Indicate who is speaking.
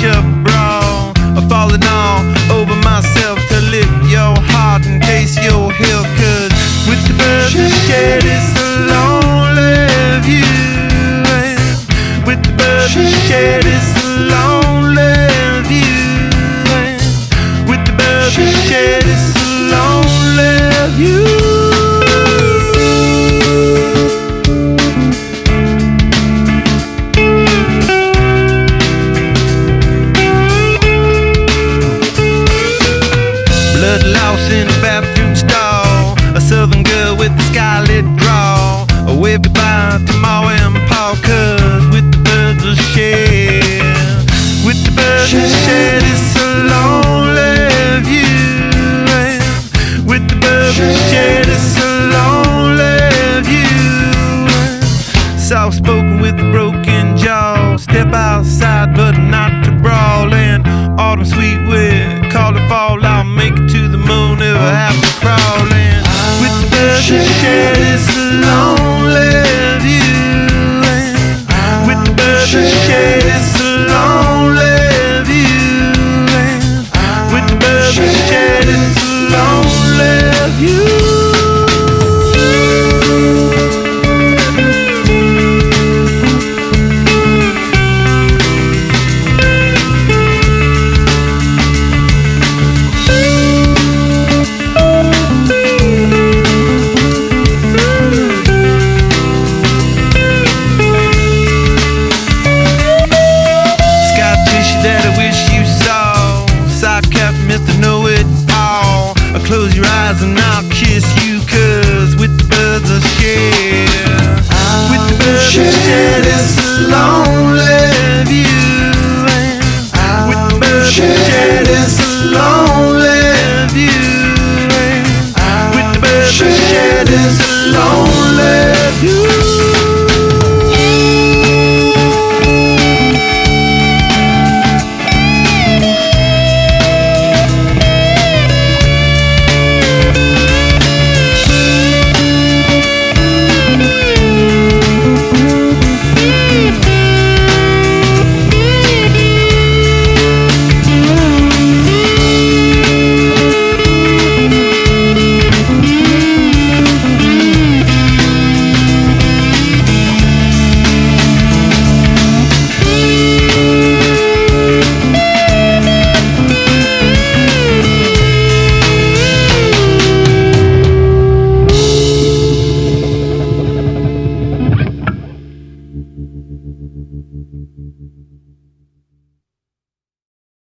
Speaker 1: t-shirt bra, falling all over myself to lift your heart in case you're here. 'Cause with the birds that shed it's a lonely view, and with the birds that shed it's a lonely view, and with the birds that shed it's a lonely view. Blood lost in a bathroom stall, a southern girl with a scarlet draw, wave goodbye to Ma and Pa. 'Cause with the birds of shed, with the birds of shed it's a lonely view, and with the birds of shed it's a lonely view. Soft spoken with a broken jaw, step outside but not to brawl, and autumn sweet with call it fall. I'll make it to the moon if I have to crawl in. With the birds that shed it's a